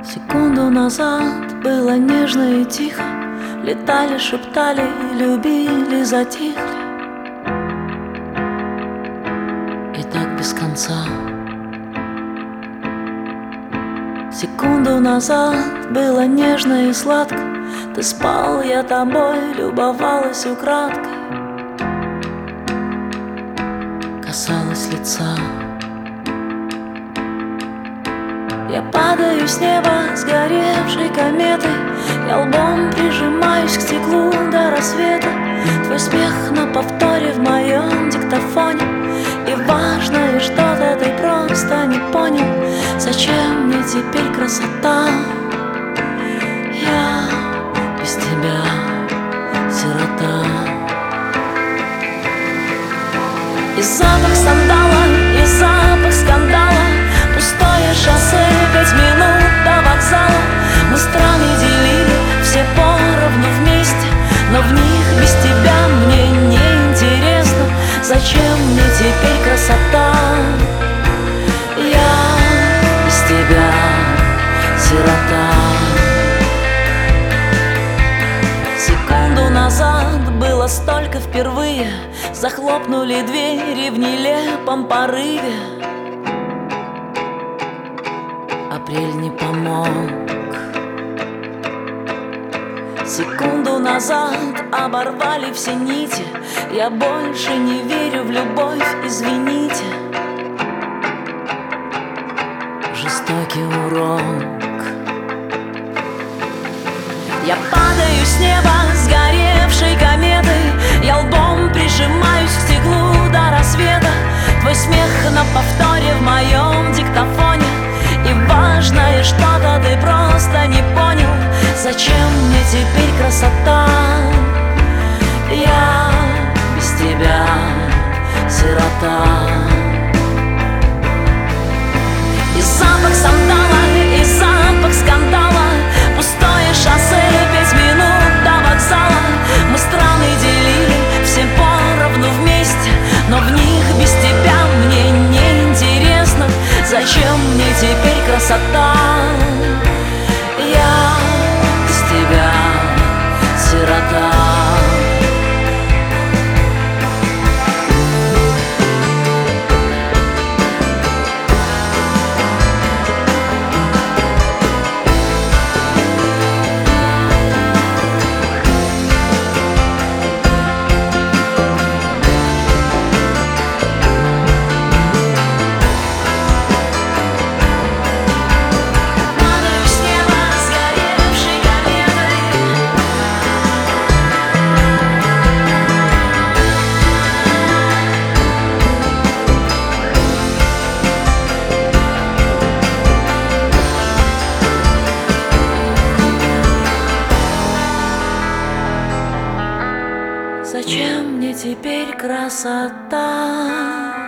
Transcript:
Секунду назад было нежно и тихо, летали, шептали, любили, затихли. И так без конца. Секунду назад было нежно и сладко, ты спал, я тобой любовалась украдкой, касалась лица. Я падаю с неба сгоревшей кометой, я лбом прижимаюсь к стеклу до рассвета. Твой смех на повторе в моем диктофоне, и важное что-то ты просто не понял. Зачем мне теперь красота? Я без тебя сирота. И запах сандала, и запах скандала, пустое шоссе, 5 минут до вокзала. Мы страны делили, все поровну вместе, но в них без тебя мне не интересно. Зачем мне теперь красота? Я без тебя сирота. Секунду назад было столько впервые, захлопнули двери в нелепом порыве. Апрель не помог. Секунду назад оборвали все нити, я больше не верю в любовь, извините. Жестокий урок. Я падаю с неба сгоревшей кометой, я лбом прижимаюсь к стеклу до рассвета. Твой смех на повторе в моем диктофоне, и важное что-то ты просто не понял. Зачем мне теперь красота? Я без тебя сирота. И запах сандала, и запах скандала, пустое шоссе, 5 минут до вокзала. Мы страны делили, все поровну вместе, но в них без тебя мне не интересно. Зачем мне теперь красота? Я без тебя сирота. Зачем мне теперь красота?